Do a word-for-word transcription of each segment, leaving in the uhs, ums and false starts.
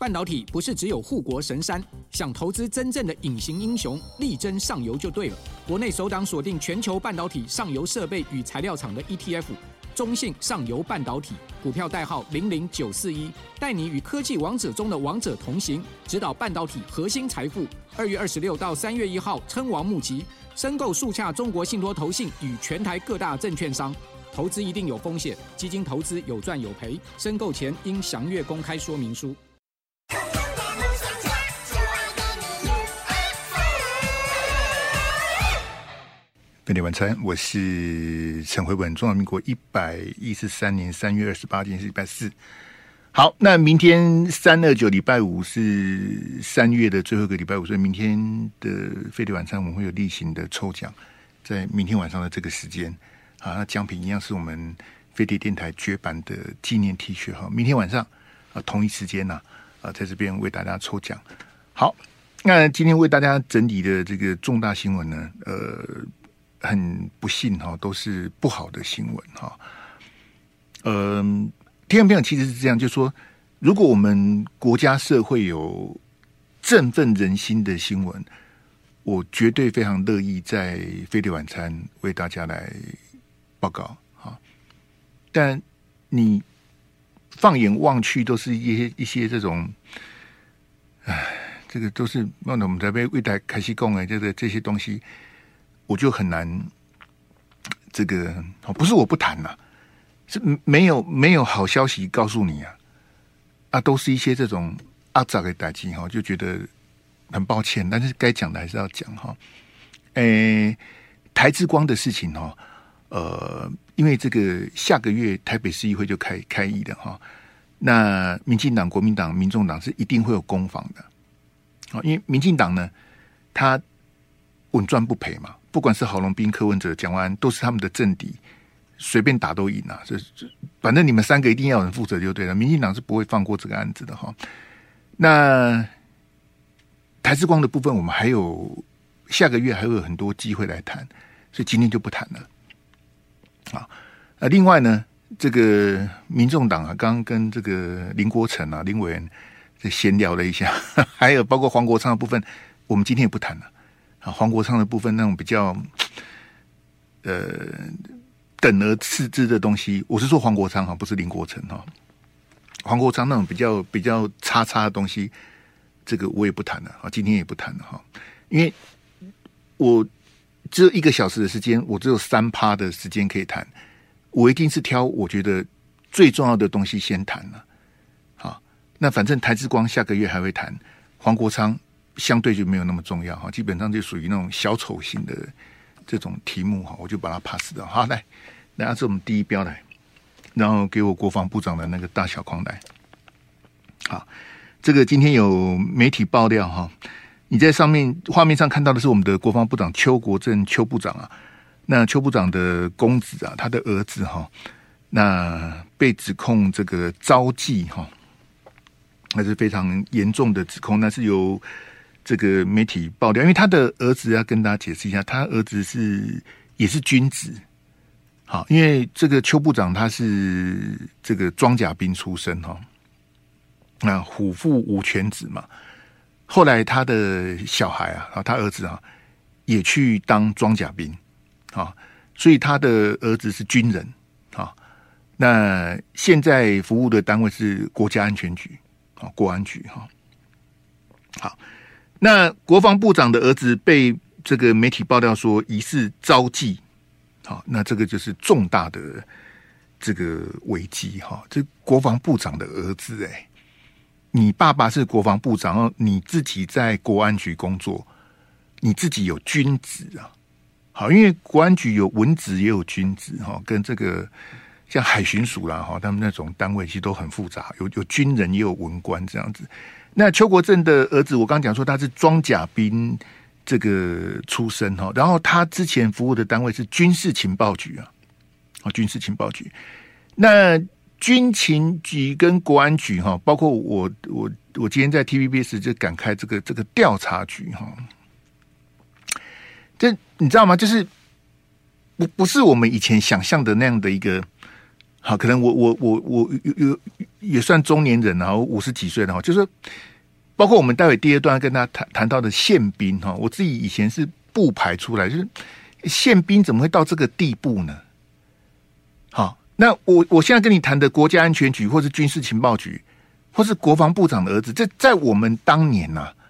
半导体不是只有护国神山，想投资真正的隐形英雄，力争上游就对了。国内首档锁定全球半导体上游设备与材料厂的 E T F， 中信上游半导体，股票代号零零九四一，带你与科技王者中的王者同行，指导半导体核心财富。二月二十六到三月一号，称王募集，申购速洽中国信托投信与全台各大证券商。投资一定有风险，基金投资有赚有赔，申购前应详阅公开说明书。 飞碟晚餐，我是陈慧文。中华民国一百一十三年三月二十八天是礼拜四。好，那明天三二九礼拜五是三月的最后一个礼拜五，所以明天的飞碟晚餐我们会有例行的抽奖，在明天晚上的这个时间。啊，那奖品一样是我们飞碟电台绝版的纪念 T 恤哈。明天晚上啊同一时间呐啊，在这边为大家抽奖。好，那今天为大家整理的这个重大新闻呢，呃。很不幸哈，都是不好的新闻哈。嗯、呃，听众朋友其实是这样，就是说，如果我们国家社会有振奋人心的新闻，我绝对非常乐意在飞碟晚餐为大家来报告哈。但你放眼望去，都是一些一些这种，唉，这个都是那我们在被未来开始讲的这个这些东西。我就很难，这个不是我不谈啦，是没有没有好消息告诉你啊，啊，都是一些这种阿杂的代志哈，就觉得很抱歉，但是该讲的还是要讲哈。诶，台之光的事情哈，呃，因为这个下个月台北市议会就开开议的哈，那民进党、国民党、民众党是一定会有攻防的，啊，因为民进党呢，他稳赚不赔嘛。不管是郝龙斌、柯文哲、蒋万安，都是他们的政敌，随便打都赢啊！这反正你们三个一定要有人负责就对了。民进党是不会放过这个案子的哈。那台之光的部分，我们还有下个月还会有很多机会来谈，所以今天就不谈了。啊，呃，另外呢，这个民众党啊，刚刚跟这个林国成啊、林委员这闲聊了一下，还有包括黄国昌的部分，我们今天也不谈了。啊，黄国昌的部分那种比较，呃，等而次之的东西，我是说黄国昌哈，不是林国成哈。黄国昌那种比较比较叉叉的东西，这个我也不谈了啊，今天也不谈了哈，因为我只有一个小时的时间，我只有三趴的时间可以谈，我一定是挑我觉得最重要的东西先谈了。好，那反正台之光下个月还会谈，黄国昌相对就没有那么重要哈，基本上就属于那种小丑型的这种题目哈，我就把它 pass 掉。好，来，拿着我们第一标来，然后给我国防部长的那个大小框来。好，这个今天有媒体爆料哈，你在上面画面上看到的是我们的国防部长邱国正邱部长啊，那邱部长的公子啊，他的儿子哈，那被指控这个招妓哈，那是非常严重的指控，那是由这个媒体爆料，因为他的儿子要跟大家解释一下，他儿子是也是军职，好，因为这个邱部长他是这个装甲兵出身哈，那虎父无犬子嘛，后来他的小孩啊，他儿子啊也去当装甲兵啊，所以他的儿子是军人啊，那现在服务的单位是国家安全局啊，国安局哈，好。那国防部长的儿子被这个媒体爆料说疑似招妓，好，那这个就是重大的这个危机哈。这国防部长的儿子，哎，你爸爸是国防部长，你自己在国安局工作，你自己有军职啊，好，因为国安局有文职也有军职哈，跟这个像海巡署啦哈，他们那种单位其实都很复杂，有有军人也有文官这样子。那邱国正的儿子，我刚刚讲说他是装甲兵这个出身哈，然后他之前服务的单位是军事情报局啊，啊，军事情报局。那军情局跟国安局哈，包括我我我今天在 T V B S 就敢开这个这个调查局哈，这你知道吗？就是不不是我们以前想象的那样的一个好，可能我我我我有也算中年人啊，五十几岁了哈，就是包括我们待会第二段跟他谈谈到的宪兵哈，我自己以前是不排出来，就是宪兵怎么会到这个地步呢？好，那我我现在跟你谈的国家安全局，或是军事情报局，或是国防部长的儿子，这在我们当年呐、啊，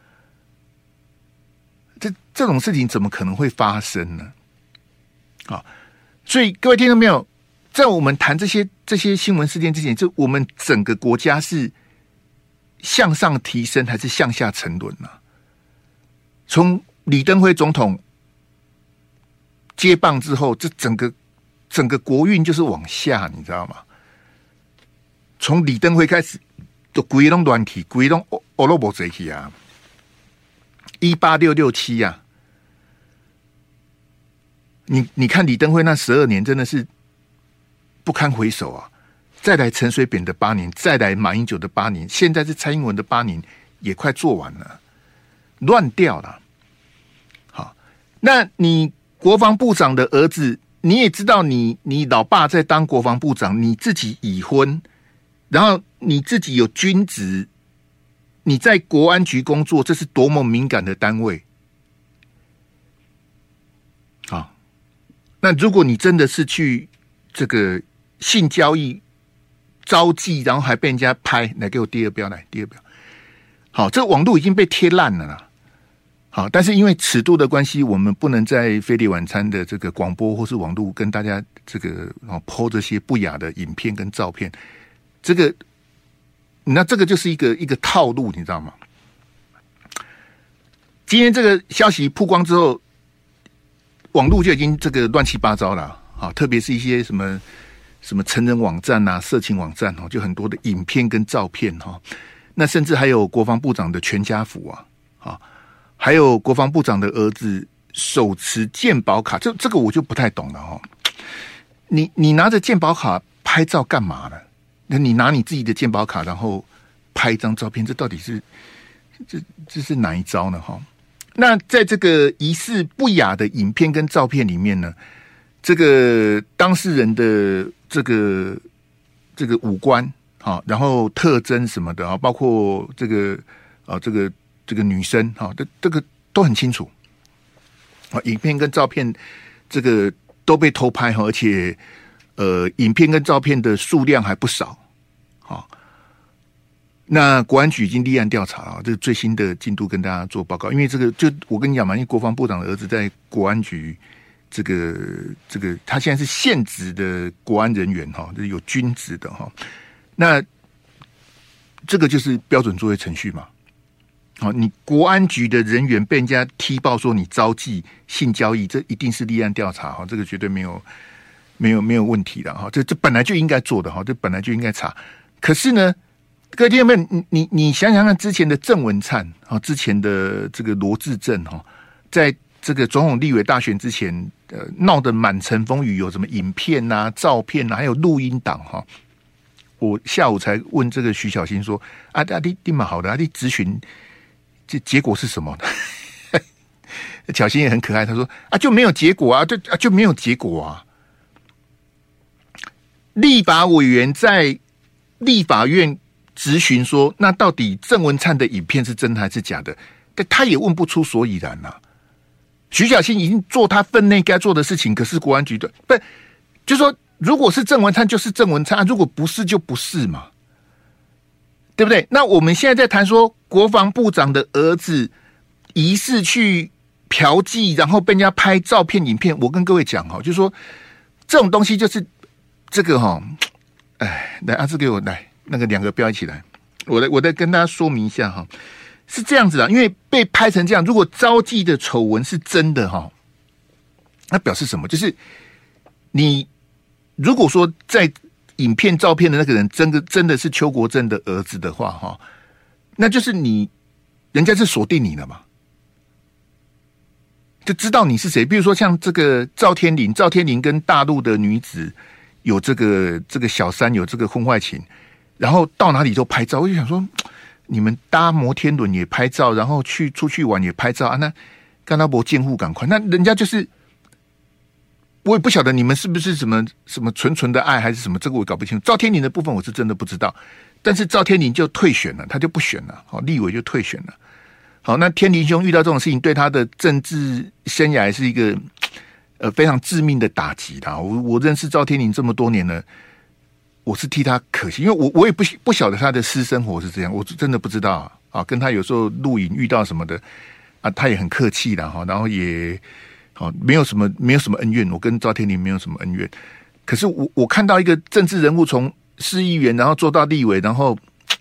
这这种事情怎么可能会发生呢？好，所以各位听到没有？在我们谈这些这些新闻事件之前，就我们整个国家是向上提升还是向下沉沦呢、啊？从李登辉总统接棒之后，这整个整个国运就是往下，你知道吗？从李登辉开始，都规拢乱起，规拢欧罗伯贼起啊！一八六六七呀，你你看李登辉那十二年真的是不堪回首啊！再来陈水扁的八年，再来马英九的八年，现在是蔡英文的八年，也快做完了，乱掉了。好，那你国防部长的儿子，你也知道你，你你老爸在当国防部长，你自己已婚，然后你自己有军职，你在国安局工作，这是多么敏感的单位。好，那如果你真的是去这个性交易招妓，然后还被人家拍，来给我第二标，来第二标。好，这个网络已经被贴烂了啦。好，但是因为尺度的关系，我们不能在飞碟晚餐的这个广播或是网络跟大家这个哦po这些不雅的影片跟照片。这个，那这个就是一个一个套路，你知道吗？今天这个消息曝光之后，网络就已经这个乱七八糟了。好，特别是一些什么什么成人网站啊、色情网站哦，就很多的影片跟照片哈。那甚至还有国防部长的全家福啊，啊，还有国防部长的儿子手持健保卡，这这个我就不太懂了哈。你你拿着健保卡拍照干嘛呢？那你拿你自己的健保卡，然后拍一张照片，这到底是这这是哪一招呢？哈，那在这个疑似不雅的影片跟照片里面呢，这个当事人的这个这个五官啊，然后特征什么的啊，包括这个啊这个这个女生哈，这这个都很清楚啊，影片跟照片这个都被偷拍哈，而且呃，影片跟照片的数量还不少。好，那国安局已经立案调查了，这个最新的进度跟大家做报告。因为这个，就我跟你讲嘛，因为国防部长的儿子在国安局，这个这个他现在是现职的国安人员哈，就是有军职的哈。那这个就是标准作业程序嘛。好，你国安局的人员被人家踢爆说你招妓、性交易，这一定是立案调查哈，这个绝对没有没有没有问题的哈，这这本来就应该做的哈，这本来就应该查。可是呢，各位听众朋友，你你你想想看，之前的郑文灿啊，之前的这个罗致政哈，在这个总统立委大选之前，呃，闹得满城风雨，有什么影片啊、照片啊，还有录音档哈。我下午才问这个徐小新说：“啊啊，你你蛮好的，啊，你咨询这结果是什么？”小新也很可爱，他说：“啊，就没有结果啊，就啊就没有结果啊。”立法委员在立法院质询说：“那到底郑文灿的影片是真的还是假的？”但他也问不出所以然呐、啊。徐小新已经做他分内该做的事情，可是国安局的不就说，如果是郑文灿就是郑文灿、啊，如果不是就不是嘛，对不对？那我们现在在谈说，国防部长的儿子疑似去嫖妓，然后被人家拍照片、影片。我跟各位讲哈，就是说这种东西就是这个哈，哎，来阿志给我来那个两个标一起来，我来我再跟大家说明一下哈，是这样子的，因为被拍成这样，如果招妓的丑闻是真的哈，那表示什么？就是你如果说在影片、照片的那个人真的真的是邱国正的儿子的话哈，那就是你人家是锁定你了嘛。就知道你是谁，比如说像这个赵天麟，赵天麟跟大陆的女子有这个这个小三有这个婚外情，然后到哪里都拍照，我就想说，你们搭摩天轮也拍照，然后去出去玩也拍照啊，那干到博监护赶快，那人家就是我也不晓得你们是不是什么什么纯纯的爱还是什么，这个我搞不清楚。赵天麟的部分我是真的不知道，但是赵天麟就退选了，他就不选了，好，立委就退选了。好，那天麟兄遇到这种事情，对他的政治生涯是一个呃非常致命的打击啦。我我认识赵天麟这么多年了，我是替他可惜，因为我我也不不晓得他的私生活是这样，我真的不知道啊。跟他有时候录影遇到什么的啊，他也很客气啦哈，然后也。好，没有什么没有什么恩怨，我跟赵天麟没有什么恩怨。可是我我看到一个政治人物从市议员，然后做到立委，然后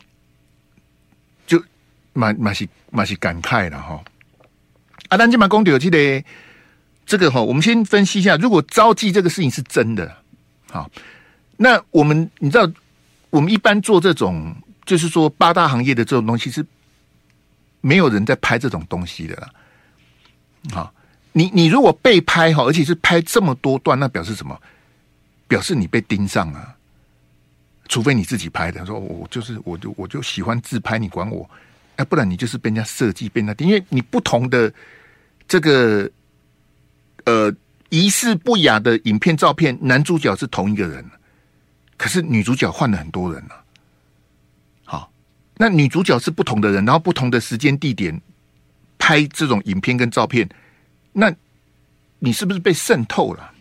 就蛮蛮是蛮是感慨了哈。啊，咱今嘛讲到这个这个哈，我们先分析一下，如果招妓这个事情是真的，好，那我们你知道，我们一般做这种就是说八大行业的这种东西，是没有人在拍这种东西的啦，好。你你如果被拍哈，而且是拍这么多段，那表示什么？表示你被盯上啊！除非你自己拍的，说我就是我就我就喜欢自拍，你管我？哎，不然你就是被人家设计，被人家盯，因为你不同的这个呃疑似不雅的影片照片，男主角是同一个人，可是女主角换了很多人啊。好，那女主角是不同的人，然后不同的时间地点拍这种影片跟照片。那你是不是被渗透了？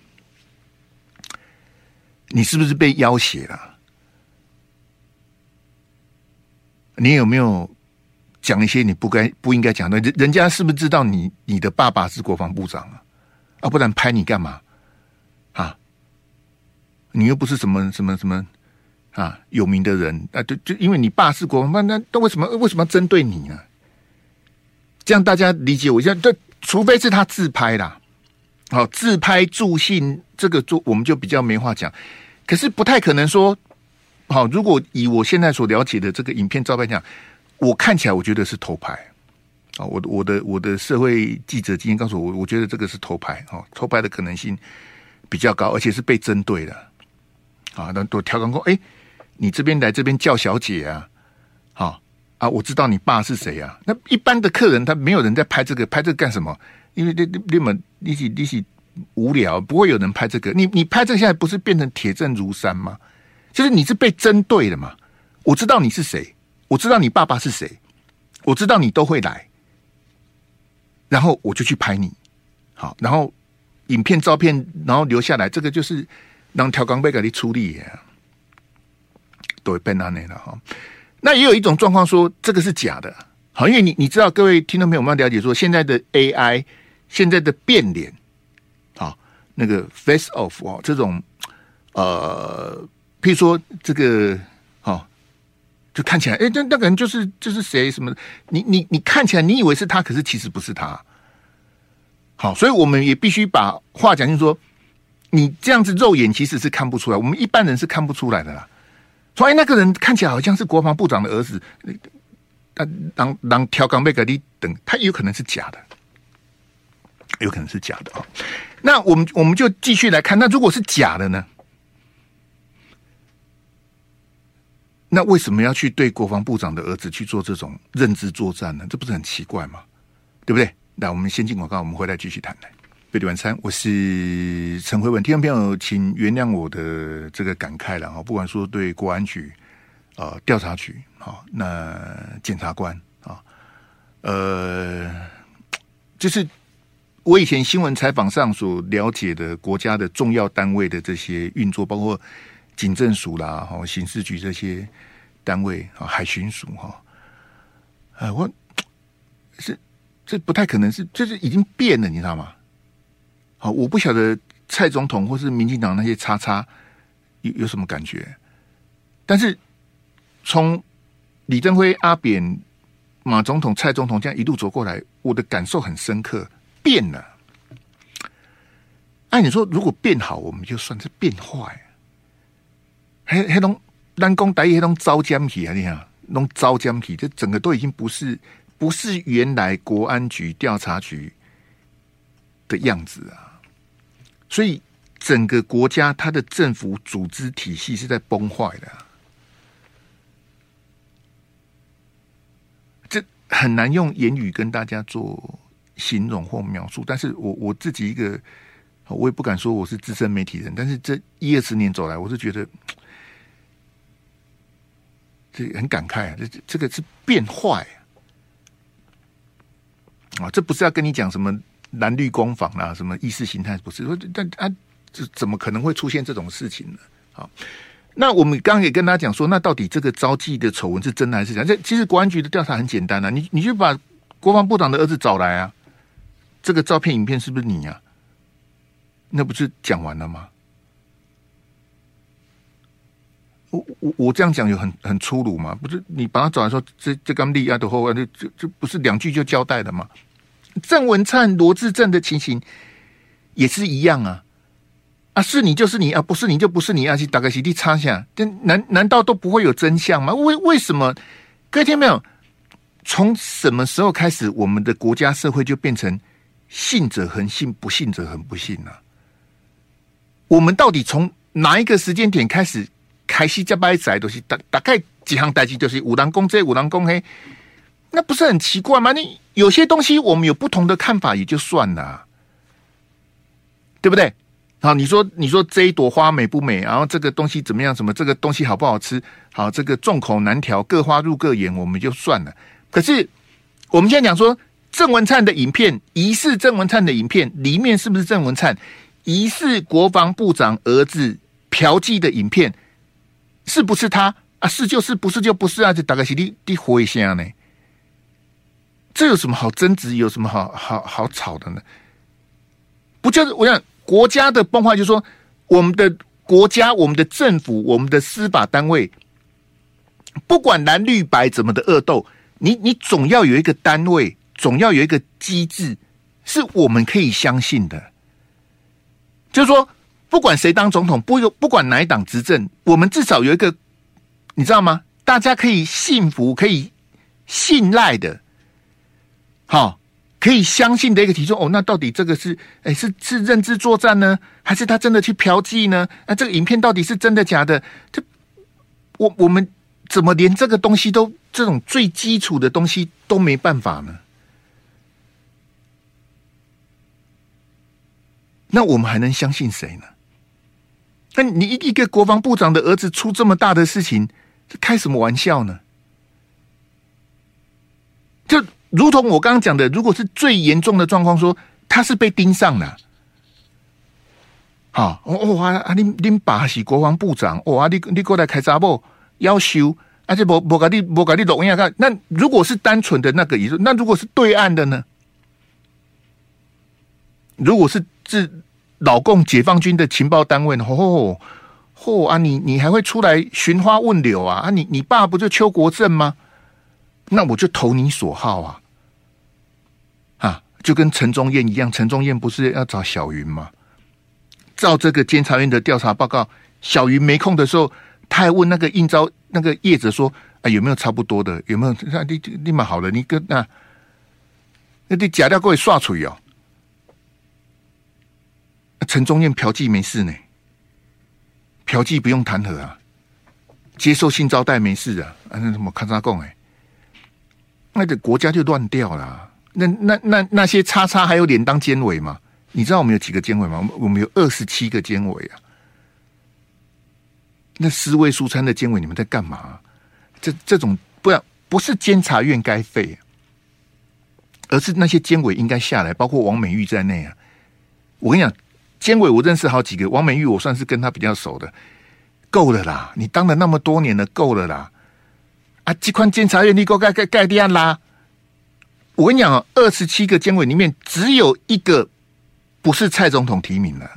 你是不是被要挟了？你有没有讲一些你不该不应该讲的？人人家是不是知道你你的爸爸是国防部长啊？啊，不然拍你干嘛？啊，你又不是什么什么什么啊有名的人啊，就就因为你爸是国防部，那那为什么为什么要针对你呢？这样大家理解我一下，对。除非是他自拍啦，好，自拍助兴这个做我们就比较没话讲，可是不太可能说，好，如果以我现在所了解的这个影片照片讲，我看起来我觉得是偷拍，啊，我我的我的社会记者经验告诉我，我觉得这个是偷拍，哦，偷拍的可能性比较高，而且是被针对的，啊，那都调侃过，哎，你这边来这边叫小姐啊，好。啊，我知道你爸是谁啊？那一般的客人他没有人在拍这个，拍这个干什么？因为你你你们你是你是无聊，不会有人拍这个。你你拍这个现在不是变成铁证如山吗？就是你是被针对的嘛。我知道你是谁，我知道你爸爸是谁，我知道你都会来，然后我就去拍你。好，然后影片、照片，然后留下来，这个就是让调岗被给你处理的，都会变那样的哈。那也有一种状况说这个是假的，好，因为你你知道，各位听众朋友们要了解说，现在的 A I， 现在的变脸，好，那个 face off 哦，这种呃，譬如说这个，好，就看起来，哎，那那个人就是就是谁什么，你你你看起来你以为是他，可是其实不是他，好，所以我们也必须把话讲清楚说，你这样子肉眼其实是看不出来，我们一般人是看不出来的啦。说哎，那个人看起来好像是国防部长的儿子，他当当调岗被给你等，他有可能是假的，有可能是假的啊。那我们我们就继续来看，那如果是假的呢？那为什么要去对国防部长的儿子去做这种认知作战呢？这不是很奇怪吗？对不对？那我们先进广告，我们回来继续谈来。贝蒂晚餐，我是陈辉文。听众朋友，请原谅我的这个感慨了哈。不管说对国安局、呃调查局啊，那检察官啊，呃，就是我以前新闻采访上所了解的国家的重要单位的这些运作，包括警政署啦、哈刑事局这些单位啊，海巡署哈，呃，我是这不太可能是，就是已经变了，你知道吗？好，我不晓得蔡总统或是民进党那些叉叉有有什么感觉，但是从李登辉、阿扁、马总统、蔡总统这样一路走过来，我的感受很深刻，变了。哎、啊，你说如果变好，我们就算是变坏。黑黑龙南宫台黑龙招江体啊，你看，弄招江体，这整个都已经不是不是原来国安局调查局的样子啊。所以整个国家它的政府组织体系是在崩坏的、啊，这很难用言语跟大家做形容或描述。但是我我自己一个我也不敢说我是资深媒体人，但是这一二十年走来，我是觉得这很感慨啊，这这个是变坏啊！啊，这不是要跟你讲什么蓝绿攻防啊，什么意识形态，不是？但啊，这怎么可能会出现这种事情呢？好，那我们刚刚也跟大家讲说，那到底这个招妓的丑闻是真的还是假？这其实国安局的调查很简单啊，你你就把国防部长的儿子找来啊，这个照片影片是不是你啊？那不是讲完了吗？我我我这样讲有很很粗鲁吗？不是，你把他找来说，这这刚立案的后，就就就不是两句就交代了吗？郑文灿、罗致政的情形也是一样啊！啊，是你就是你啊，不是你就不是你啊，去打个洗地插下，难难道都不会有真相吗？为为什么？各位听没有？从什么时候开始，我们的国家社会就变成信者恒信，不信者恒不信呢、啊？我们到底从哪一个时间点开始开始加摆仔都是大大概几行代志，就是五郎公这五郎公黑，那不是很奇怪吗？你有些东西我们有不同的看法也就算了，对不对？好，你说你说这一朵花美不美？然后这个东西怎么样？什么这个东西好不好吃？好，这个众口难调，各花入各眼，我们就算了。可是我们现在讲说郑文灿的影片，疑似郑文灿的影片里面是不是郑文灿？疑似国防部长儿子嫖妓的影片，是不是他啊？是就是，不是就不是啊！就大概是你你回一下呢？这有什么好争执？有什么好好好吵的呢？不就是我想国家的崩坏，就是说我们的国家、我们的政府、我们的司法单位，不管蓝绿白怎么的恶斗，你你总要有一个单位，总要有一个机制，是我们可以相信的。就是说，不管谁当总统，不不管哪一党执政，我们至少有一个，你知道吗？大家可以信服、可以信赖的，好，可以相信的一个提出。哦，那到底这个是，哎，是是认知作战呢，还是他真的去嫖妓呢？那这个影片到底是真的假的？这我我们怎么连这个东西都这种最基础的东西都没办法呢？那我们还能相信谁呢？那你一个国防部长的儿子出这么大的事情，这开什么玩笑呢？就如同我刚刚讲的，如果是最严重的状况，说他是被盯上了，好哦啊啊！你你爸是国防部长哦啊！你你过来开查某要求，而且无无给你无给你录音看。那如果是单纯的那个，也是那如果是对岸的呢？如果是是老共解放军的情报单位呢？哦哦啊，你你还会出来寻花问柳啊？啊，你你爸不就邱国正吗？那我就投你所好啊！啊，就跟陈宗彦一样，陈宗彦不是要找小云吗？照这个监察院的调查报告，小云没空的时候，他还问那个应招那个业者说：“啊，有没有差不多的？有没有？那你你蛮好的，你跟那那你假掉各位刷嘴哦。”陈宗彦嫖妓没事呢，嫖妓不用弹劾啊，接受性招待没事啊，啊那什么看啥讲哎，那个国家就乱掉了、啊。那那那那些叉叉还有脸当监委吗？你知道我们有几个监委吗？我们有二十七个监委啊。那四位数餐的监委，你们在干嘛？这这种不然不是监察院该废、啊，而是那些监委应该下来，包括王美玉在内啊。我跟你讲。监委我认识好几个，王美玉我算是跟他比较熟的，够了啦！你当了那么多年了，够了啦！啊，这款监察院你给我盖盖盖掉啦！我跟你讲啊，二十七个监委里面只有一个不是蔡总统提名的，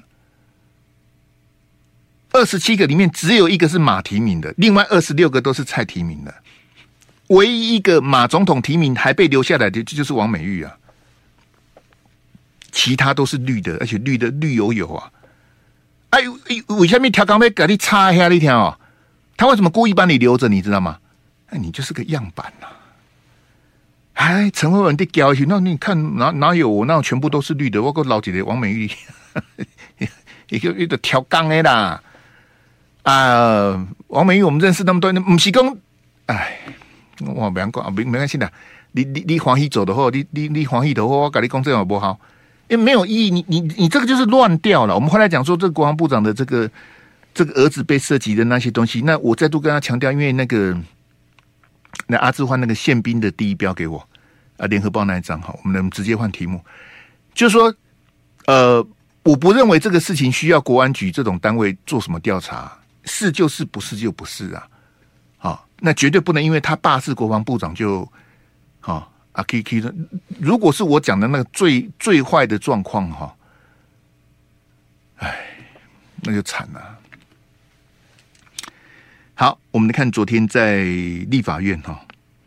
二十七个里面只有一个是马提名的，另外二十六个都是蔡提名的，唯一一个马总统提名还被留下来的就是王美玉啊。其他都是绿的，而且绿的绿油油啊！哎，为什么调岗位给你插一下那条啊？他为什么故意把你留着？你知道吗？哎，你就是个样板呐、啊！哎，陈慧文的教训，那你看哪哪有我那全部都是绿的？我个老姐姐王美玉，一个一个调岗的啦！啊、呃，王美玉我们认识那么多年，不是讲，哎，我不想讲，没没关系的。你你你欢喜做的好，你你你欢喜的好，我跟你讲这样不好。 因为没有意义，你你你这个就是乱掉了。我们后来讲说，这个国防部长的这个这个儿子被涉及的那些东西，那我再度跟他强调，因为那个那阿志换那个宪兵的第一标给我啊，联合报那一张哈，我们能直接换题目，就是说，呃，我不认为这个事情需要国安局这种单位做什么调查，是就是，不是就不是啊。好，那绝对不能因为他爸是国防部长就好。啊，可以可以的。如果是我讲的那个最最坏的状况哈，哎，那就惨了。好，我们来看昨天在立法院哈，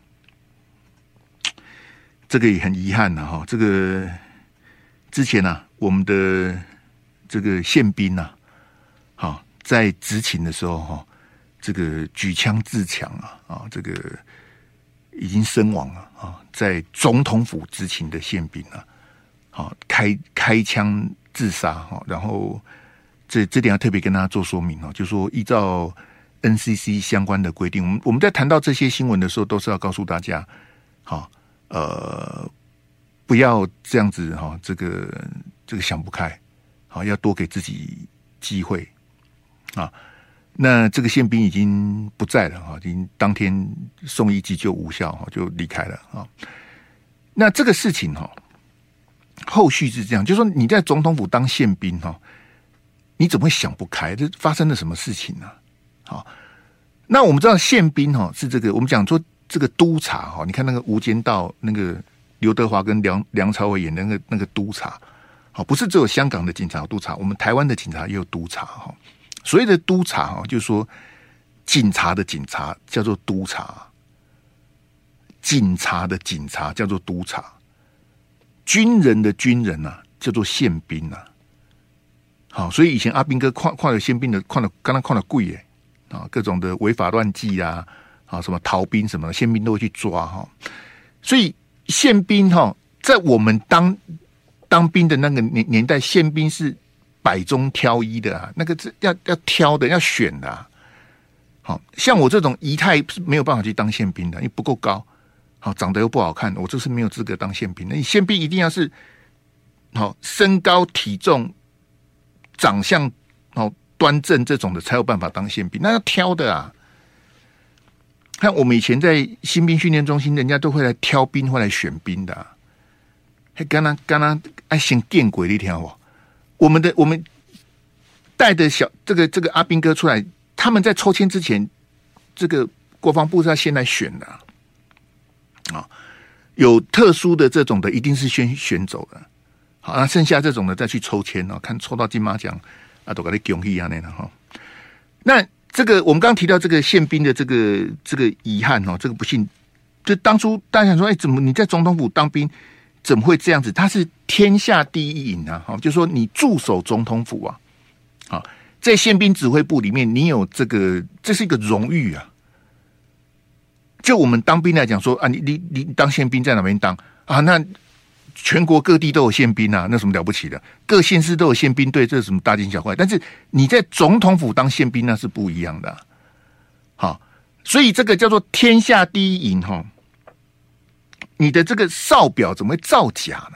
这个也很遗憾了哈。这个之前呢、啊，我们的这个宪兵呐、啊，好在执勤的时候哈，这个举枪自强啊啊，这个已经身亡了。啊，在总统府执勤的宪兵啊，好开开枪自杀哈，然后这这点要特别跟大家做说明哦，就是说依照 N C C 相关的规定，我们我们在谈到这些新闻的时候，都是要告诉大家，好呃不要这样子哈，这个这个想不开，好要多给自己机会啊。那这个宪兵已经不在了哈，已经当天送医急救无效哈，就离开了啊。那这个事情哈，后续是这样，就是说你在总统府当宪兵哈，你怎么会想不开？这发生了什么事情呢、啊？好，那我们知道宪兵哈是这个，我们讲说这个督察哈，你看那个《无间道》那个刘德华跟梁梁朝伟演的那个那个督察，好，不是只有香港的警察有督察，我们台湾的警察也有督察哈。所谓的督察哈，就是说警察的警察叫做督察，警察的警察叫做督察，军人的军人呐、啊、叫做宪兵呐、啊。好，所以以前阿兵哥看看了宪兵的，看了刚刚看了贵耶啊，各种的违法乱纪啊，啊什么逃兵什么的，宪兵都会去抓哈。所以宪兵哈，在我们当当兵的那个年年代，宪兵是百中挑一的啊，那个是要要挑的，要选的、啊。好像我这种仪态是没有办法去当宪兵的，因为不够高，好长得又不好看，我这是没有资格当宪兵的。你宪兵一定要是好身高体重、长相好端正这种的，才有办法当宪兵。那要挑的啊。看我们以前在新兵训练中心，人家都会来挑兵，会来选兵的、啊。还刚刚刚刚爱先见鬼的一条哦。我们的我们带的小这个这个阿兵哥出来，他们在抽签之前，这个国防部是要先来选的啊，啊有特殊的这种的，一定是先选走的。好，那剩下这种的再去抽签哦，看抽到金马奖啊，都给你恭喜啊那的哈。那这个我们刚刚提到这个宪兵的这个这个遗憾哦，这个不幸，就当初大家想说，哎，怎么你在总统府当兵？怎么会这样子？他是天下第一营啊！就是说你驻守总统府啊，啊，在宪兵指挥部里面，你有这个，这是一个荣誉啊。就我们当兵来讲说啊，你你你当宪兵在哪边当啊？那全国各地都有宪兵啊，那什么了不起的？各县市都有宪兵队，这是什么大惊小怪？但是你在总统府当宪兵那是不一样的、啊。好，所以这个叫做天下第一营哈。你的这个哨表怎么会造假呢？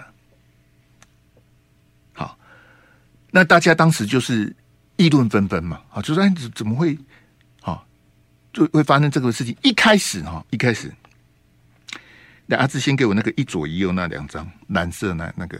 好，那大家当时就是议论纷纷嘛，啊，就说哎，怎么会，好，就会发生这个事情？一开始哈，一开始，那阿志先给我那个一左一右那两张蓝色那那个，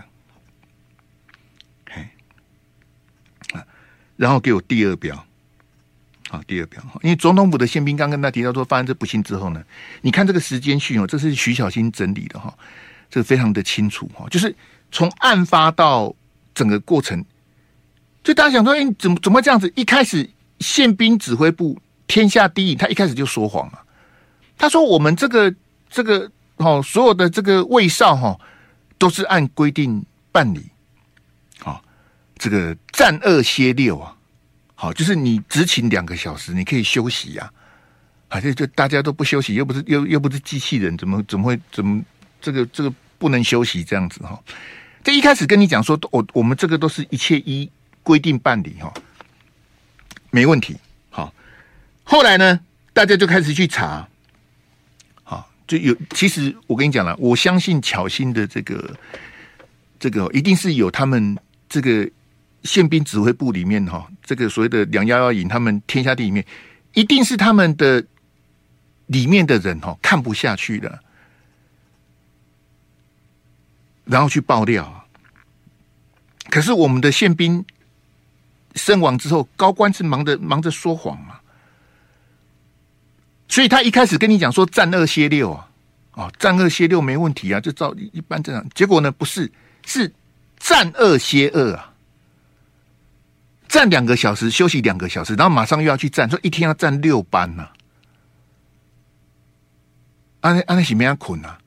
嘿，啊，然后给我第二标。好，第二标，因为总统府的宪兵刚跟他提到说，发生这不幸之后呢，你看这个时间序哦，这是徐小新整理的哈，这个非常的清楚哈，就是从案发到整个过程，就大家想说，哎，怎么怎么会这样子？一开始宪兵指挥部天下第一，他一开始就说谎了，他说我们这个这个哦，所有的这个卫哨哈，都是按规定办理，好，这个战二歇六啊。好，就是你执勤两个小时，你可以休息呀、啊，啊，这这大家都不休息，又不是又又不是机器人，怎么怎么会怎么这个这个不能休息这样子哈？这一开始跟你讲说，我我们这个都是一切依规定办理哈，没问题。好，后来呢，大家就开始去查，好，就有其实我跟你讲了，我相信巧芯的这个这个一定是有他们这个宪兵指挥部里面哈，这个所谓的两幺幺营，他们天下地里面，一定是他们的里面的人哈看不下去了，然后去爆料啊。可是我们的宪兵身亡之后，高官是忙着忙着说谎嘛，所以他一开始跟你讲说战二歇六啊，哦，战二歇六没问题啊，就照一般正常。结果呢，不是，是战二歇二啊，站两个小时，休息两个小时，然后马上又要去站，说一天要站六班呐、啊，安安那是没人困啊。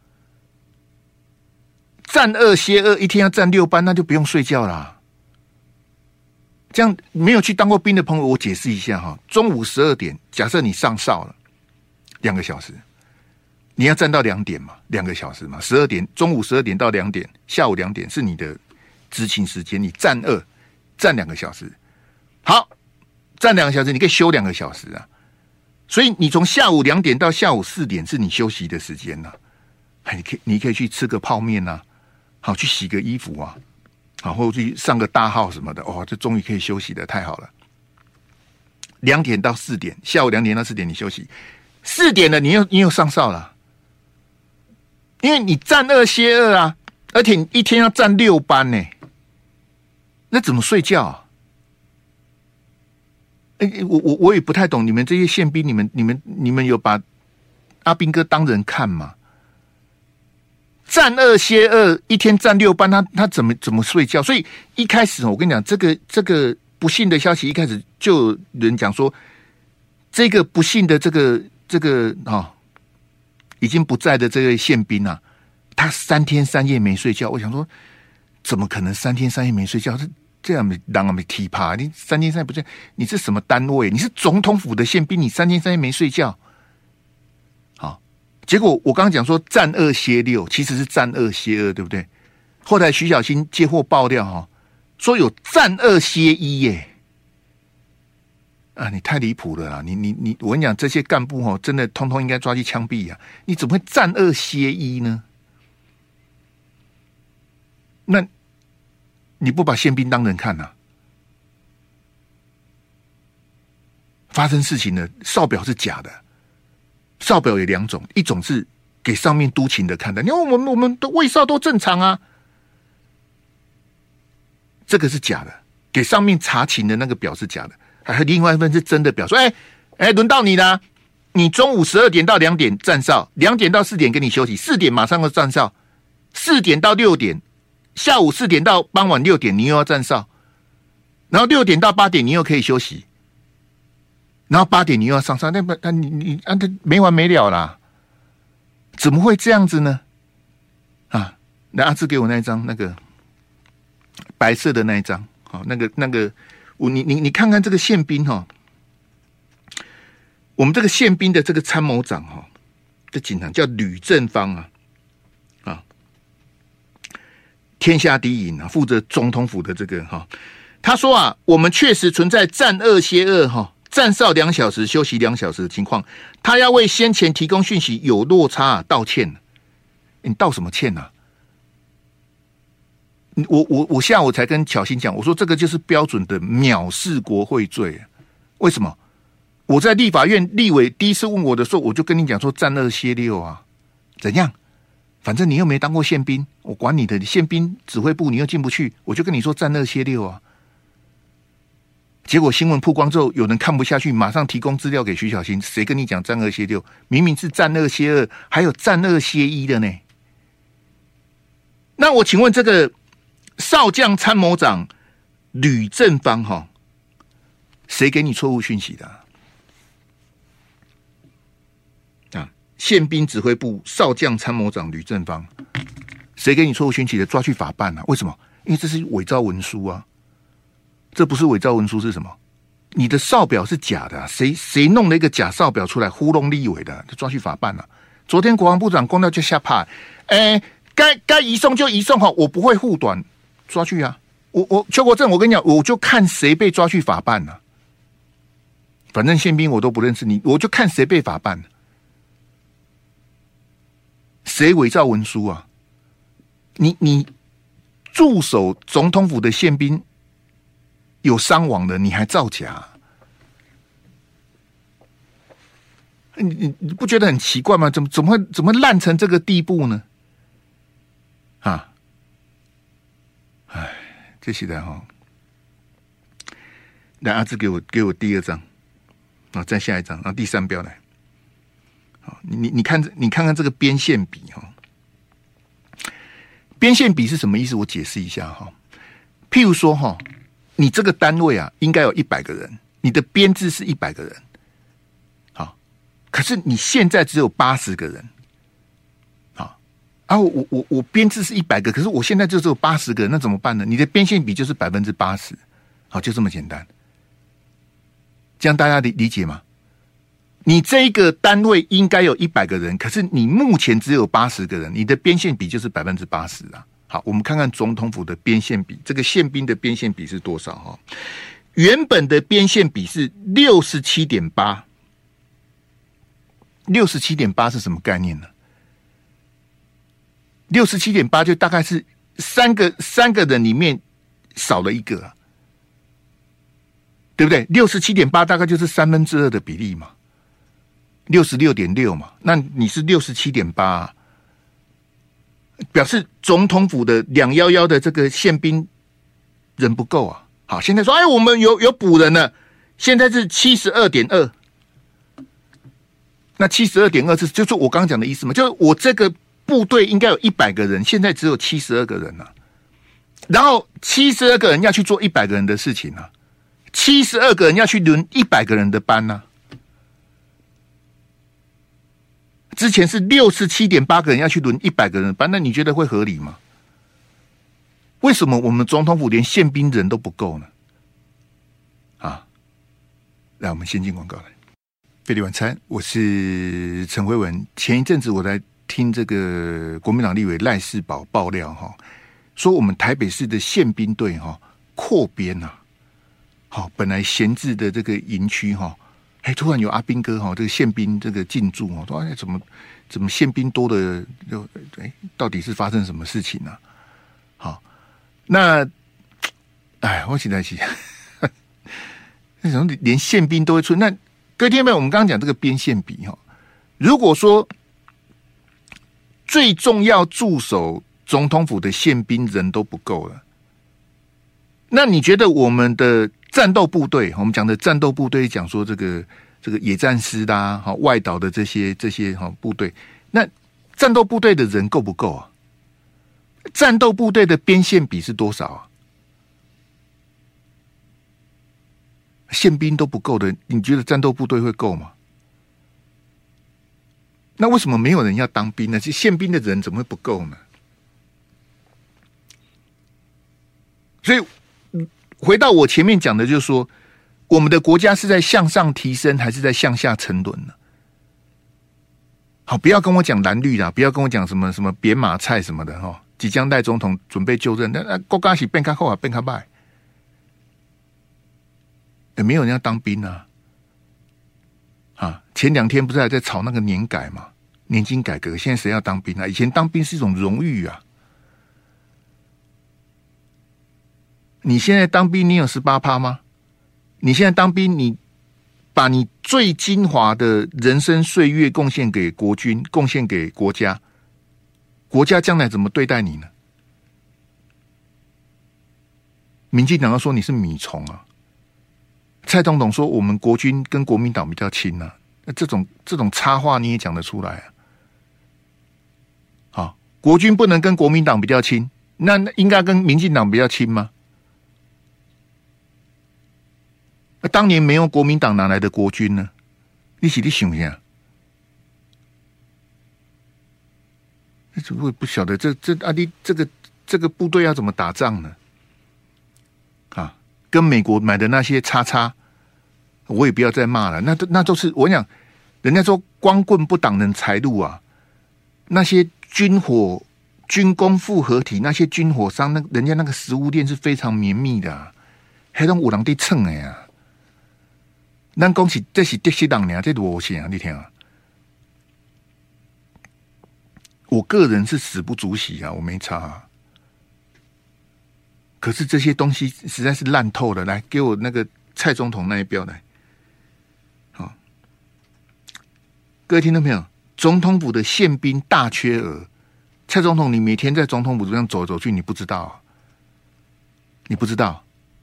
站二歇二，一天要站六班，那就不用睡觉啦。这样没有去当过兵的朋友，我解释一下哈。中午十二点，假设你上哨了，两个小时，你要站到两点嘛，两个小时嘛。十二点，中午十二点到两点，下午两点是你的执勤时间，你站二，站两个小时。好，站两个小时，你可以休两个小时啊。所以你从下午两点到下午四点是你休息的时间呐、啊。你可以，你可以去吃个泡面啊。好，去洗个衣服啊，好，或者去上个大号什么的，哦，这终于可以休息的，太好了。两点到四点，下午两点到四点你休息，四点了你又你又上哨了，因为你站二歇二啊，而且你一天要站六班呢，那怎么睡觉啊？哎、欸，我我我也不太懂，你们这些宪兵，你们你们你们有把阿兵哥当人看吗？站二歇二，一天站六班，他他怎么怎么睡觉？所以一开始我跟你讲，这个这个不幸的消息，一开始就有人讲说，这个不幸的这个这个啊、哦，已经不在的这位宪兵啊，他三天三夜没睡觉。我想说，怎么可能三天三夜没睡觉？是这样没让他们踢趴？你三天三夜不睡，你是什么单位？你是总统府的宪兵，你三天三夜没睡觉？结果我刚刚讲说站二歇六，其实是站二歇二，对不对？后来徐小新接获爆料哈，说有站二歇一耶，啊，你太离谱了啦！你你你，我跟你讲，这些干部哈，真的通通应该抓去枪毙呀！你怎么会站二歇一呢？那你不把宪兵当人看呐、啊？发生事情了，哨表是假的。哨表有两种，一种是给上面督勤的看的，因为我们我们的卫哨都正常啊，这个是假的，给上面查勤的那个表是假的，还有另外一份是真的表，说哎哎，轮到你了，你中午十二点到两点站哨，两点到四点给你休息，四点马上要站哨，四点到六点，下午四点到傍晚六点你又要站哨，然后六点到八点你又可以休息。然后八点你又要上哨，那不那你你啊，这没完没了啦！怎么会这样子呢？啊，那阿志给我那一张那个白色的那一张，好，那个那个我你你你看看这个宪兵哈、哦，我们这个宪兵的这个参谋长哈、哦，这警察叫吕正方啊啊，天下第一啊，负责总统府的这个哈、哦，他说啊，我们确实存在站二歇二哈。站哨两小时，休息两小时的情况，他要为先前提供讯息有落差、啊、道歉。你道什么歉啊？我我我下午才跟巧芯讲，我说这个就是标准的藐视国会罪。为什么？我在立法院立委第一次问我的时候，我就跟你讲说站二歇六啊，怎样？反正你又没当过宪兵，我管你的，宪兵指挥部你又进不去，我就跟你说站二歇六啊。结果新闻曝光之后，有人看不下去，马上提供资料给徐小新。谁跟你讲站二歇六？明明是站二歇二，还有站二歇一的呢。那我请问这个少将参谋长吕正方哈，谁给你错误讯息的啊？啊，宪兵指挥部少将参谋长吕正方，谁给你错误讯息的？抓去法办啊？为什么？因为这是伪造文书啊。这不是伪造文书是什么？你的哨表是假的、啊，谁谁弄了一个假哨表出来糊弄立委的，就抓去法办了、啊。昨天国防部长公料就下怕，哎，该该移送就移送哈，我不会护短，抓去啊！我我邱国正，我跟你讲，我就看谁被抓去法办了、啊。反正宪兵我都不认识你，我就看谁被法办，谁伪造文书啊？你你。 驻守总统府的宪兵有伤亡的，你还造假？你你你不觉得很奇怪吗？怎么怎么会怎么烂成这个地步呢？啊！哎，这现在哈，来阿志给我给我第二张，啊，再下一张，然后第三标来。好，你你你看你看看这个边线比哈，边线比是什么意思？我解释一下哈。譬如说哈，你这个单位啊，应该有一百个人，你的编制是一百个人，好，可是你现在只有八十个人，好，啊，我我我编制是一百个，可是我现在就只有八十个人，那怎么办呢？你的边线比就是百分之八十，好，就这么简单，这样大家理理解吗？你这个单位应该有一百个人，可是你目前只有八十个人，你的边线比就是百分之八十啊。好，我们看看总统府的边线比，这个宪兵的边线比是多少哈？原本的边线比是六十七点八，六十七点八是什么概念呢？六十七点八就大概是三个三个人里面少了一个、啊，对不对？六十七点八大概就是三分之二的比例嘛。六十六点六嘛，那你是六十七点八，表示总统府的两一一的这个宪兵人不够啊。好，现在说，哎，我们有有补人了，现在是七十二点二，那七十二点二是就是我刚刚讲的意思嘛？就是我这个部队应该有一百个人，现在只有七十二个人啊，然后七十二个人要去做一百个人的事情啊，七十二个人要去轮一百个人的班啊。之前是六十七点八个人要去轮一百个人的班，那你觉得会合理吗？为什么我们总统府连宪兵人都不够呢？啊，来，我们先进广告来。费力晚餐，我是陈辉文。前一阵子我在听这个国民党立委赖士葆爆料哈，说我们台北市的宪兵队哈扩编呐，好，本来闲置的这个营区哈。哎，突然有阿兵哥哈，这个宪兵这个进驻哦，说哎怎么怎么宪兵多的就哎，到底是发生什么事情呢、啊？好，那哎，我现在起，为什么连宪兵都会出？那各位听众朋友，我们刚刚讲这个边线比哈，如果说最重要驻守总统府的宪兵人都不够了，那你觉得我们的战斗部队，我们讲的战斗部队，讲说这个这个野战师啦，哈，外岛的这些这些哈部队，那战斗部队的人够不够啊？战斗部队的边线比是多少啊？宪兵都不够的，你觉得战斗部队会够吗？那为什么没有人要当兵呢？其实宪兵的人怎么会不够呢？所以。回到我前面讲的，就是说，我们的国家是在向上提升，还是在向下沉沦呢？好，不要跟我讲蓝绿啦，不要跟我讲什么什么扁马菜什么的哈。即将代总统准备就任，那那国家是变开后啊，变开败，也没有人要当兵啊。啊，前两天不是还在吵那个年改嘛，年金改革，现在谁要当兵啊？以前当兵是一种荣誉啊。你现在当兵，你有十八趴吗？你现在当兵，你把你最精华的人生岁月贡献给国军，贡献给国家，国家将来怎么对待你呢？民进党要说你是米虫啊，蔡总统说我们国军跟国民党比较亲啊，那这种这种插话你也讲得出来啊？好，国军不能跟国民党比较亲，那应该跟民进党比较亲吗？当年没有国民党哪来的国军呢？你是你想一下，我也不晓得这这啊，你这个这个部队要怎么打仗呢？啊，跟美国买的那些叉叉，我也不要再骂了。那都那都是我讲，人家说光棍不挡人财路啊。那些军火军工复合体，那些军火商，那人家那个食物链是非常绵密的、啊，还让五郎地蹭的呀。咱讲是这是德西党呢，这多些啊！你听啊，我个人是死不足惜啊，我没差、啊。 可是这些东西实在是烂透了。来，给我那个蔡总统那一标来。好，各位听到没有？总统府的宪兵大缺额。蔡总统，你每天在总统府这样走走去，你不知道、啊？你不知道？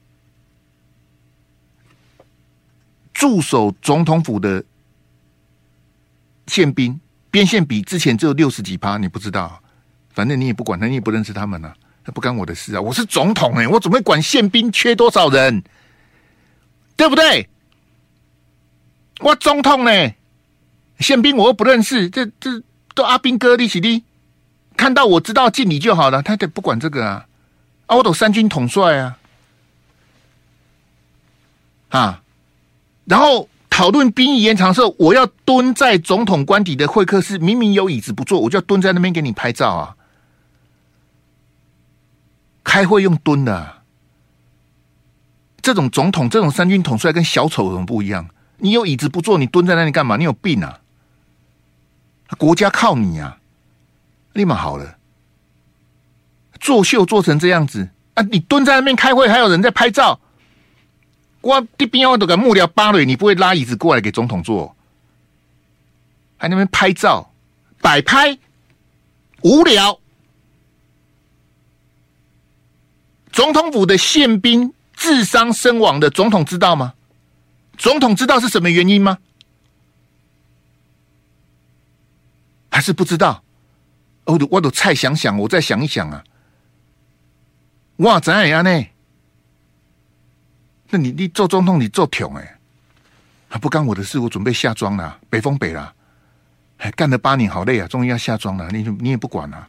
驻守总统府的宪兵边线比之前只有六十几趴，你不知道、啊？反正你也不管他，你也不认识他们啊，那不干我的事啊！我是总统哎、欸，我怎么会管宪兵缺多少人？对不对？我总统呢、欸，宪兵我又不认识，这这都阿兵哥一起的，看到我知道敬礼就好了，他得不管这个啊！啊，我都三军统帅啊，啊，然后讨论兵役延长的时候，我要蹲在总统官邸的会客室，明明有椅子不坐，我就要蹲在那边给你拍照啊！开会用蹲的、啊，这种总统、这种三军统帅跟小丑有什么不一样？你有椅子不坐，你蹲在那里干嘛？你有病啊！国家靠你啊！立马好了，作秀做成这样子啊！你蹲在那边开会，还有人在拍照。我这边我都敢幕僚芭蕾，你不会拉椅子过来给总统坐，还那边拍照摆拍，无聊。总统府的宪兵自伤身亡的，总统知道吗？总统知道是什么原因吗？还是不知道？我都我都再想想，我再想一想啊！哇，怎样呢？那你你做总统，你做挺哎，还不干我的事，我准备下庄了，北风北了，还干了八年，好累啊，终于要下庄了，你你也不管了、啊。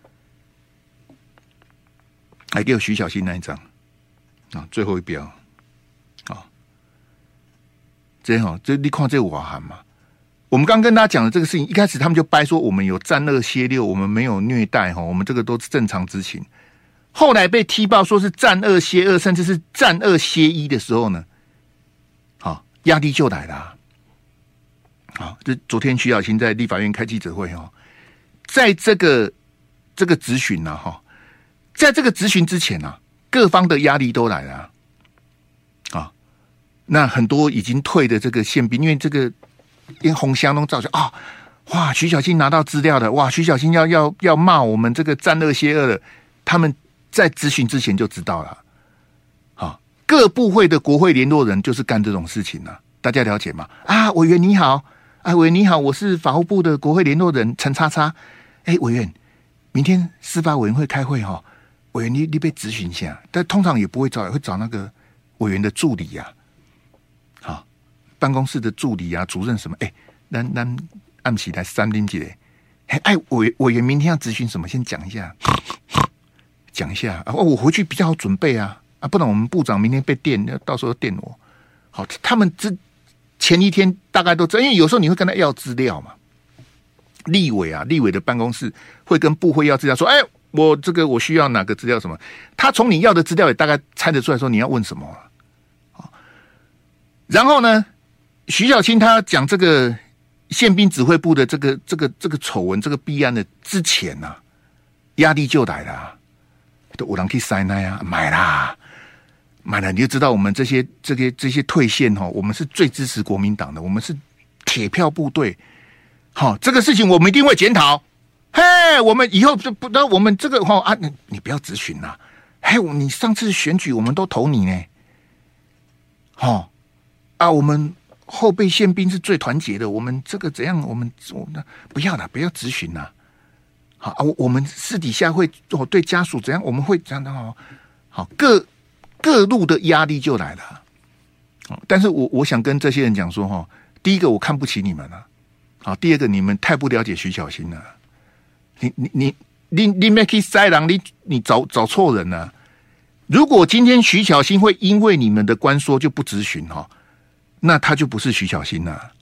还给我徐小新那一张啊，最后一标啊，这好，这你看这瓦罕嘛？我们刚跟大家讲的这个事情，一开始他们就掰说我们有战二蝎六，我们没有虐待哈，我们这个都是正常执勤。后来被踢爆说是战二蝎二，甚至是战二蝎一的时候呢，好，压力就来了、啊。好，这昨天徐小新在立法院开记者会哈，在这个这个质询呢哈。在这个质询之前啊，各方的压力都来了啊，啊那很多已经退的这个宪兵，因为这个连红箱都造成啊，哇，徐小新拿到资料的，哇，徐小新要要要骂我们这个战二蝎二的，他们在质询之前就知道了，啊，各部会的国会联络人就是干这种事情啊，大家了解吗？啊，委员你好，啊，委员你好，我是法务部的国会联络人陈叉叉，哎，委员，明天司法委员会开会哈、哦。委员你，你被质询一下，但通常也不会找，会找那个委员的助理呀、啊，好，办公室的助理啊，主任什么？哎、欸，咱咱按起来三零几嘞，哎，委委员明天要质询什么？先讲一下，讲一下啊，我回去比较好准备啊，啊，不然我们部长明天被电，到时候电我。好，他们之前一天大概都知道，因为有时候你会跟他要资料嘛，立委啊，立委的办公室会跟部会要资料，说，哎、欸。我这个我需要哪个资料什么？他从你要的资料也大概猜得出来说你要问什么啊。然后呢，徐小青他讲这个宪兵指挥部的这个这个这个丑闻这个弊案的之前呐、啊，压力就来了，都有人去塞奶啊，买啦，买了你就知道我们这些这些这些退线哈，我们是最支持国民党的，我们是铁票部队。好，这个事情我们一定会检讨。嘿，我们以后就不，那我们这个哈啊，你你不要质询啦。嘿，你上次选举我们都投你呢。好啊，我们后备宪兵是最团结的，我们这个怎样？我们我们不要啦，不要质询啦。好啊，我们私底下会哦对家属怎样？我们会这样的哦。好，各各路的压力就来了。但是我我想跟这些人讲说哈，第一个我看不起你们了。好，第二个你们太不了解徐小新了。你你你你你没去塞狼，你你找找错人了、啊。如果今天徐小新会因为你们的官说就不质询哈，那他就不是徐小新了。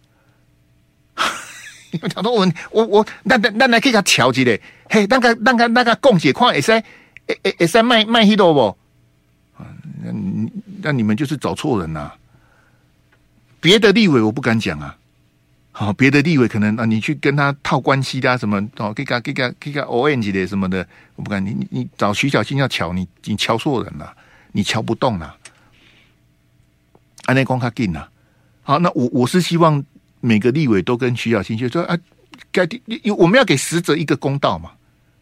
我讲说我我我，那那那来可以给他调一下，嘿，那个那个那个共解看会使会会会使卖卖迄度不？那那你们就是找错人了、啊。别的立委我不敢讲啊。 好，别的立委可能啊，你去跟他套关系的、啊、什么哦，给个给个给个 orange 的什么的，我不敢。你你你找徐小新要瞧你，你瞧错人了，你瞧不动了。安内光卡进了，好，那我我是希望每个立委都跟徐小新就说啊，该我们要给死者一个公道嘛。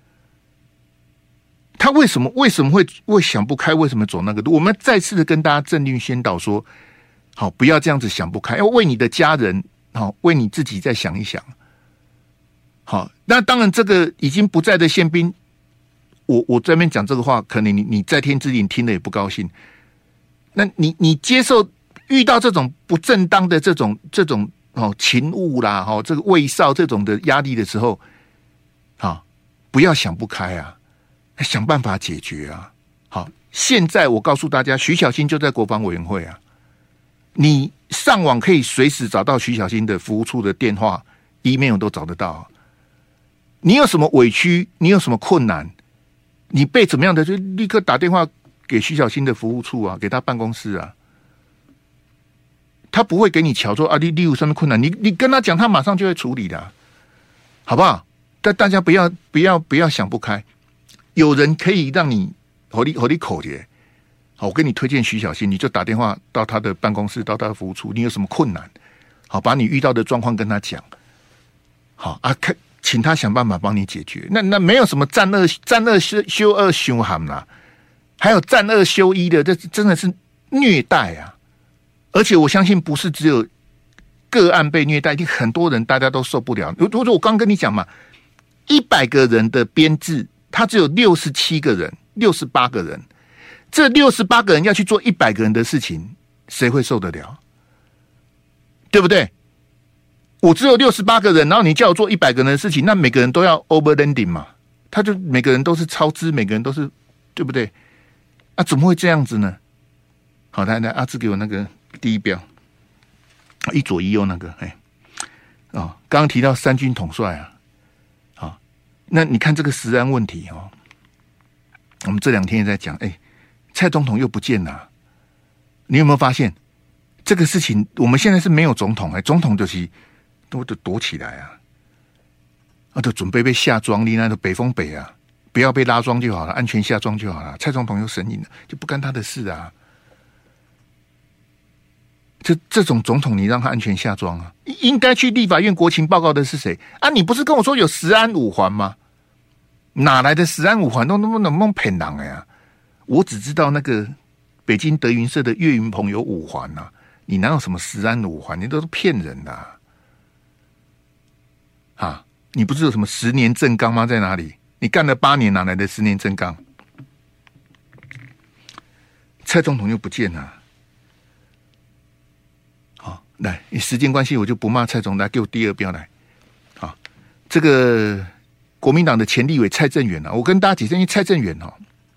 他为什么为什么会会想不开？为什么走那个路？我们再次的跟大家正律宣导说，好，不要这样子想不开，要为你的家人。好，为你自己再想一想。好，那当然，这个已经不在的宪兵，我我这边讲这个话，可能你你在天之灵听了也不高兴。那你你接受遇到这种不正当的这种这种哦勤务啦，哈、哦，这个卫少这种的压力的时候，好，不要想不开啊，想办法解决啊。好，现在我告诉大家，徐小新就在国防委员会啊。你上网可以随时找到徐小新的服务处的电话、email 都找得到。你有什么委屈，你有什么困难，你被怎么样的，就立刻打电话给徐小新的服务处啊，给他办公室啊。他不会给你瞧说啊，你你有什么困难，你你跟他讲，他马上就会处理的、啊，好不好？但大家不要不要不要想不开，有人可以让你和你和你口诀。好，我跟你推荐徐小新，你就打电话到他的办公室，到他的服务处，你有什么困难，好，把你遇到的状况跟他讲，好啊，看，请他想办法帮你解决。那那没有什么战二战二修修二修寒啦，还有战二修一的，这真的是虐待啊！而且我相信不是只有个案被虐待，一定很多人大家都受不了。如果我刚跟你讲嘛，一百个人的编制，他只有六十七个人，六十八个人。这六十八个人要去做一百个人的事情，谁会受得了？对不对？我只有六十八个人，然后你叫我做一百个人的事情，那每个人都要 overlanding 嘛？他就每个人都是超支，每个人都是，对不对？啊，怎么会这样子呢？好，来来，阿志给我那个第一标，一左一右那个，哎，哦，刚刚提到三军统帅啊，好、哦，那你看这个食安问题哦，我们这两天也在讲，哎。蔡总统又不见了，你有没有发现这个事情？我们现在是没有总统哎，总统就是都都躲起来啊，啊，都准备被下庄，你那个北风北啊，不要被拉庄就好了，安全下庄就好了。蔡总统又神隐了，就不干他的事啊。这这种总统，你让他安全下庄啊？应该去立法院国情报告的是谁啊？你不是跟我说有食安五环吗？哪来的食安五环？都能不能蒙骗人呀？我只知道那个北京德云社的岳云鹏有五环呐、啊，你哪有什么食安五环？你都是骗人的啊！啊，你不是有什么十年正纲吗？在哪里？你干了八年，哪来的十年正纲？蔡总统又不见了。好，来，你时间关系，我就不骂蔡总，来给我第二标来。好，这个国民党的前立委蔡正元啊，我跟大家解释，因为蔡正元哦。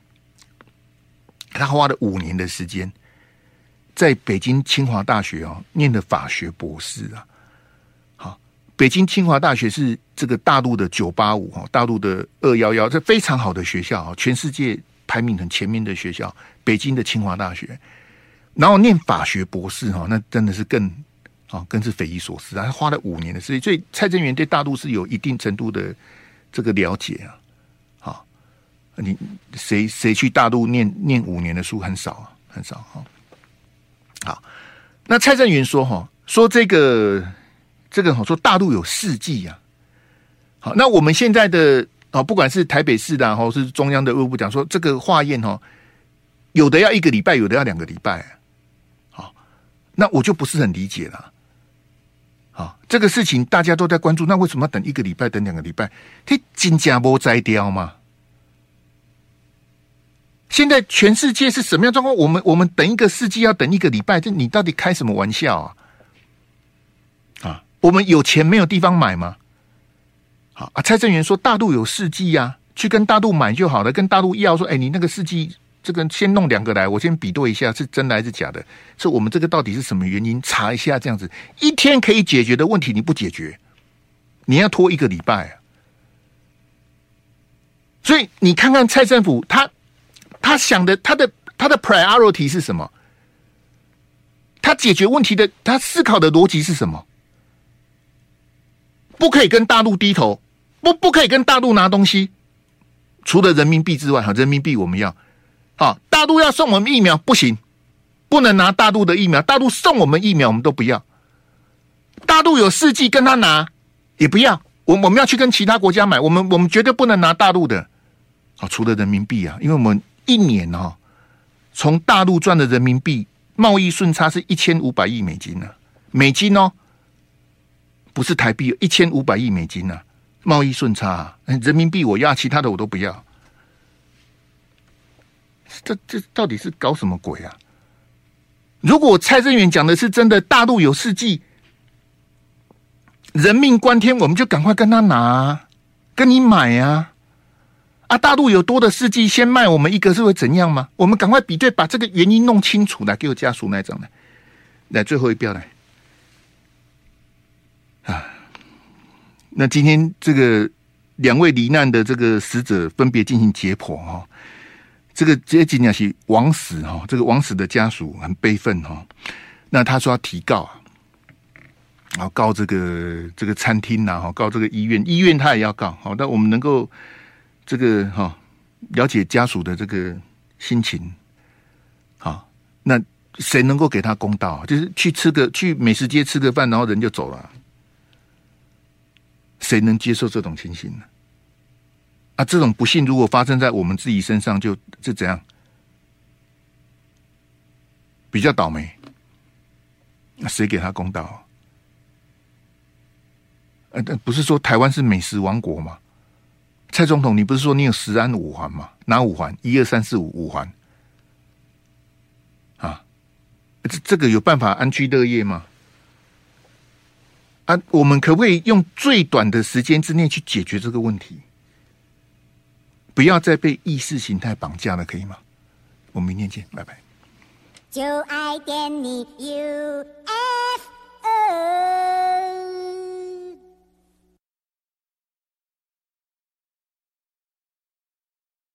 他花了五年的时间，在北京清华大学哦念的法学博士啊。好，北京清华大学是这个大陆的九八五哈，大陆的二一一，这非常好的学校，全世界排名很前面的学校。北京的清华大学，然后念法学博士哈，那真的是更啊更是匪夷所思啊！他花了五年的时间，所以蔡正元对大陆是有一定程度的这个了解啊。你谁谁去大陆念念五年的书很少啊，很少哈。好，那蔡正元说哈，说这个这个哈，说大陆有试剂呀。好，那我们现在的啊，不管是台北市的哈，是中央的卫部讲说，这个化验哈，有的要一个礼拜，有的要两个礼拜。好，那我就不是很理解了。好，这个事情大家都在关注，那为什么要等一个礼拜，等两个礼拜？他真假没摘掉吗？现在全世界是什么样状况？我们我们等一个世纪要等一个礼拜，这你到底开什么玩笑啊？啊，我们有钱没有地方买吗？好啊，蔡正元说大陆有试剂啊，去跟大陆买就好了，跟大陆要说，哎、欸，你那个试剂这个先弄两个来，我先比对一下是真的还是假的，是我们这个到底是什么原因？查一下这样子，一天可以解决的问题你不解决，你要拖一个礼拜啊！所以你看看蔡政府他。他想的，他的他的 priority 是什么？他解决问题的，他思考的逻辑是什么？ 不可以跟大陆低头，不不可以跟大陆拿东西，除了人民币之外，哈，人民币我们要，啊，大陆要送我们疫苗不行，不能拿大陆的疫苗，大陆送我们疫苗我们都不要，大陆有试剂跟他拿也不要，我我们要去跟其他国家买，我们我们绝对不能拿大陆的，啊，除了人民币啊，因为我们一年哦，从大陆赚的人民币贸易顺差是一千五百亿美金呢、啊，美金哦。不是台币，一千五百亿美金啊，贸易顺差、啊，人民币我要，其他的我都不要。这这到底是搞什么鬼啊？如果蔡正元讲的是真的，大陆有试剂，人命关天，我们就赶快跟他拿、啊，跟你买啊！啊，大陆有多的试剂，先卖我们一个是会怎样吗？我们赶快比对，把这个原因弄清楚来，给我家属那一张来，来最后一标来。啊，那今天这个两位罹难的这个死者分别进行解剖哈、哦，这个这今天是枉死哈、哦，这个枉死的家属很悲愤哈、哦，那他说要提告啊，然后告这个这个餐厅呐、啊，告这个医院，医院他也要告，好，但我们能够这个哈、哦、了解家属的这个心情，好，那谁能够给他公道？就是去吃个去美食街吃个饭，然后人就走了。谁能接受这种情形呢？啊，这种不幸如果发生在我们自己身上就，就就怎样？比较倒霉。那谁给他公道啊？呃，不是说台湾是美食王国吗？蔡总统，你不是说你有食安五环吗？哪五环？一二三四五五环。啊，这这个有办法安居乐业吗？啊，我们可不可以用最短的时间之内去解决这个问题？不要再被意识形态绑架了，可以吗？我们明天见，拜拜。就爱点你 U F